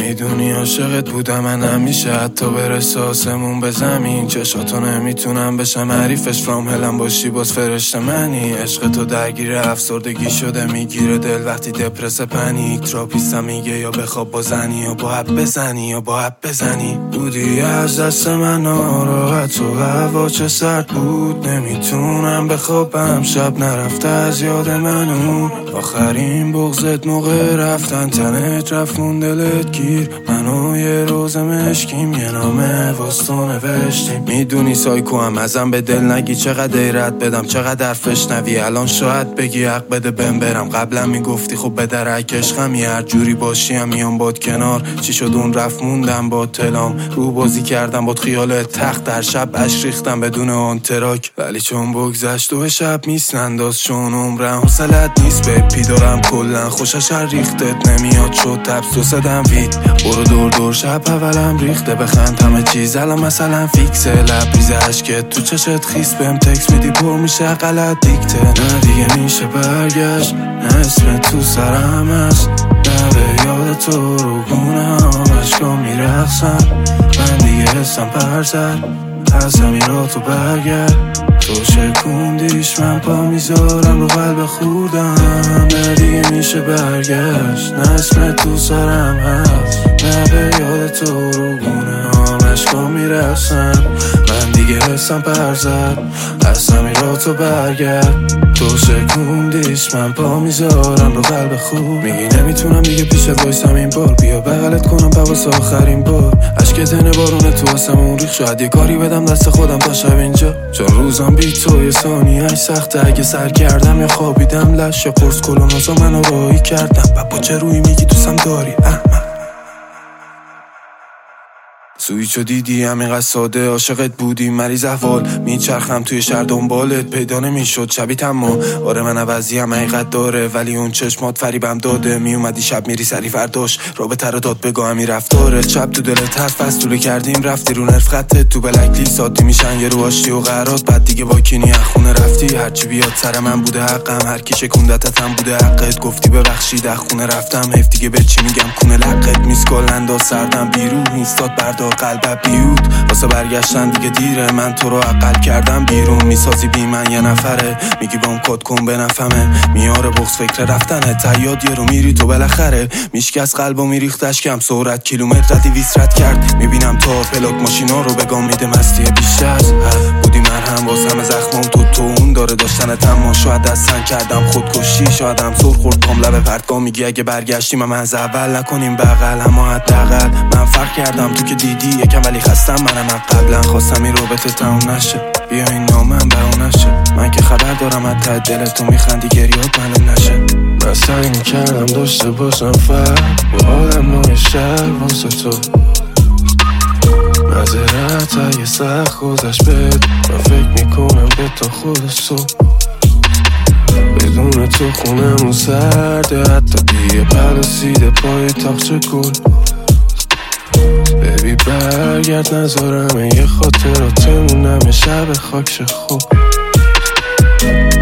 میدونی عاشقت بودم من همیشه، حتی برسه آسمون به زمین. چشاتو نمیتونم بشم حریفش، فرام هلم باشی باز فرشته منی. عشق تو درگیر افسردگی شده، میگیره دل وقتی دپرس پنیک. تراپیستم میگه یا بخواب با زنی یا با حب بزنی یا با حب بزنی. بودی از دست من ناراحت و هوا چه سرد بود، نمیتونم بخوابم شب نرفته از یاد من اون. آخرین بغضت موقع رفتن تنت رفت مون دلت گیر. منو یه روز مشکیم یه نامه واسه نوشتیم. میدونی سایکو هم ازم به دل نگی، چقدر ایرت بدم چقدر فشنوی. الان شاید بگی حق بده بهم برم، قبلا میگفتی خب به درک عشقمی. هر جوری باشی هم میام باد کنار. چی شد اون رفت موندم با تلام، رو بازی کردم باد خیال تخت. در شب اش ریختم بدون آن تراک، ولی چون بگذشت و شب میسننداز چون عمرم حوصلت نیست. به پی دارم کلن خوشش ریختت نمیاد شد تبس و صدم وید. برو دور دور شب اولم ریخته، بخند همه چیز الان مثلا فیکسه. لبریز عشقت تو چشت خیس، بهم تکس میدی پر میشه غلط دیکته. نه دیگه میشه برگشت، نه اسم تو سرم هست، نه به یاد تو رو گونم عشقا میرخصن. من دیگه حسم پرزد از همین را تو برگرد. تو شکوندیش من پا میذارم رو قلب خوردم. نه دیگه میشه برگشت، نه اسم تو سرم هست، نه به یاد تو رو گونه عشقا میرسن. من دیگه حسم پرزد از همین را تو برگرد. تو شکوندیش من پا میذارم رو قلب خوب. میگی نمیتونم دیگه پیشت وایسم این بار، بیا بغلت کنم پس آخرین بار. عشق تنه بارونه تو آسمون ریخ، شاید یه کاری بدم دست خودم تا شب اینجا. چون روزم بی تو یه ثانیه‌اش سخته، اگه سر کردم یا خوابیدم لش یا قرص کلونازا منو راهی کردم. با چه روی میگی دوستم داری احمد؟ سویچو دیدی همینقدر ساده، عاشقت بودی مریض احوال. میچرخم توی شهر دنبالت پیدا نمیشد شبیت، اما آره من عوضی هم حقیقت داره. ولی اون چشمات فریبم داده، میومدی شب میری سری فرداش رابطه رو داد بگاه همی رفتاره. شب تو دلت حرف از طوله کردیم رفتی رو نرف خطت، تو بلک لیساتی میشن یه رو آشتی و قرارات. بعد دیگه با کینی خونه رفتی، هرچی بیاد سر من بوده حقم، هر کی شکوندتت هم بوده حقت. گفتی ببخشید از خونه رفتم، حیف دیگه به چی میگم کونه لقت. میسکال انداز سردم بیرون اینستاد بردار قلبم بیود. واسه برگشتن دیگه دیره، من تو رو عقل کردم بیرون. میسازی بی من یه نفره، میگی بام کد کن به نفهمه. میاره بغض فکر رفتنه، تیاد یه رو میری تو بالاخره. میشکست قلبو میریختش کم سرعت، کیلومتر ردی ویسرت کرد. میبینم تا پلاک ماشینا رو بگام میده مستی بیش از بودی. من هم باز همه زخمام تو اون داره داشتنت، اما شاید دستن کردم خودکشی. شایدم سر خورد کام لب پرتگاه. میگی اگه برگشتیم هم از اول نکنیم بغل، اما حداقل من فرق کردم تو که دیدی یکم ولی خستم. منم قبلا خواستم این رابطه تموم نشه، بیا این نامم به اون نشه. من که خبر دارم از ته دلت تو میخندی گریات معلوم نشه. من سعی میکردم داشته باشم فرق با آدم نوع شهر واسه تو. نظرت اگه سخت گذشت بد، من فکر میکنم به تا خود صبح. بدون تو خونمون سرده، حتی دیگه پلسیده پای تاقچه گل. ببی برگرد نذارم یه خاطراتمونم شب خاکش خوب.